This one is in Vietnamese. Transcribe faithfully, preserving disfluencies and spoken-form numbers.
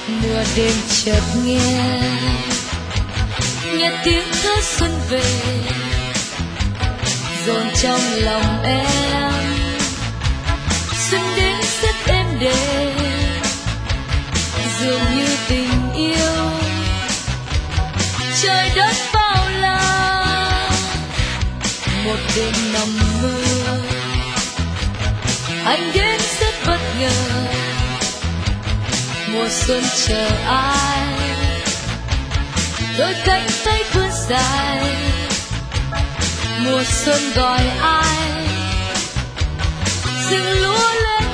Nửa đêm chợt nghe nghe tiếng thơ xuân về, dồn trong lòng em. Xuân đến rất êm đềm, dường như tình yêu trời đất bao la. Một đêm nằm mơ, anh đến rất bất ngờ. Mùa xuân chờ ai, đôi cánh tay vươn dài. Mùa xuân gọi ai, rừng lúa lên